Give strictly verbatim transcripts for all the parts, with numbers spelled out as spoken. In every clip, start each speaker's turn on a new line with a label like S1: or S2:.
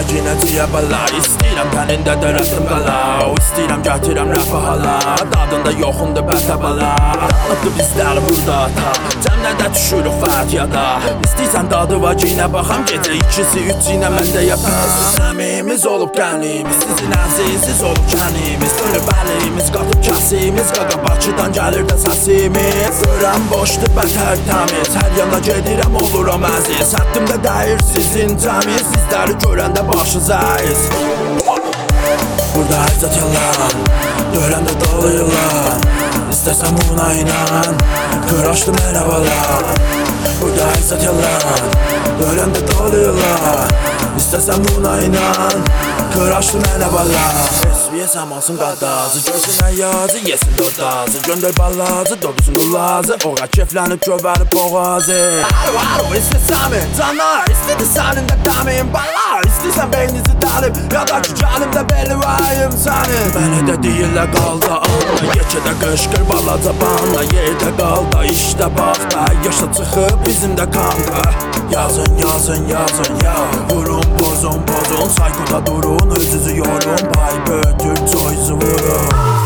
S1: ginəcəyə bala. İstəyirəm tənində də rəsm qala. İstəyirəm gətirəm rəfə hala. Dadında yoxundur bətə bala. Dağılıbdı bizlər burada ata. Cəmlədə düşürük Fatihada. İstəyirsən dadı var ginə baxam. Gecə ikisi üç ginə məndə yapar. Səmimiz olub qənimiz, sizin əziziz olub kənimiz. Dönüb əlimiz, qatıb kəsimiz. Qaqa Bakıdan gəlir də səsimiz. Görəm boşdur bətər təmiz. Hər yana gedirəm oluram əziz. Həddimdə dəyir sizin cəmiz. Sizləri görəndə başınız əyiz. Burada əzzət yalan, görəndə dolu yılan. İstəsəm buna inan, qıraşdı merhabalar. Burada əzzət yalan, görəndə dolu yılan. İstəsəm buna inan, qıraşdı merhabalar. Esviyesəm alsın qadazı, görsün əyyazı, yesin dodazı. Göndər balazı, dobuzun qulazı. Oğa keflənib gövərib boğazı. Alo, alo, istəsəmi, canlar, istədi sənin də dəmin bala. İstəyirsən beyninizi dəlib, ya da ki gəlimdə beli vəyim sənin. Məni də deyirlə qalda anla, yekədə qışqır balaca banla. Yerdə qalda, işdə bax da, yaşa çıxıb bizim də kanqa. Yazın, yazın, yazın, ya. Vurun, bozun, bozun, saykoda durun, özünüzü yorun. Pay bötür, çoyuzu vurun.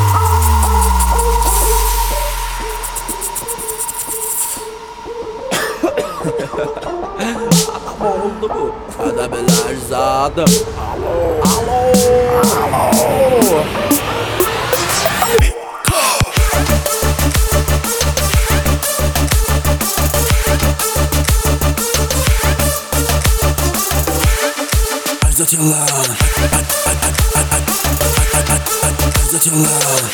S1: Ama oldu bu. Hadi beler zadım. Alo, alo, alo. Əzzət yalan, əzzət yalan.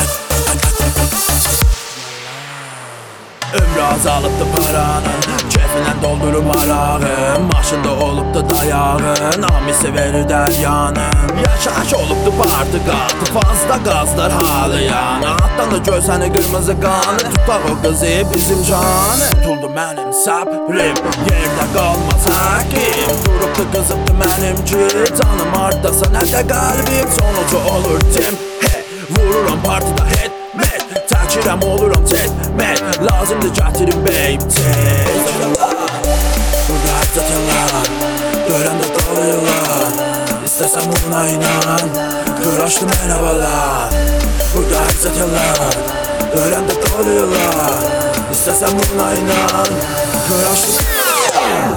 S1: Ömrü azalıbdı paranın, keyfinən doldurub arağın. Maşında olubdu dayağın, amisi verir dəryanın. Yaşaş olubdu parti qatı, fazla qazlar halı yanı. Altdan da görsəni qırmızı qanı, tutaq o qızı bizim canı. Tutuldu mənim səbrim, yerdə qalmaz həkim. Durubdu qızıbdı mənimki, canım ardasa nə də qəlbim. Sonucu olur tim, he, vururam partida het, met. Çəkirəm oluram çetmək, lazımdır gətirim beyb tez. Burada əzzət yalan, görəndə dolu yılan. İstəsəm buna inan, qıraşdı merhabalar. Burada əzzət yalan, görəndə dolu yılan. İstəsəm buna inan, qıraşdı merhabalar.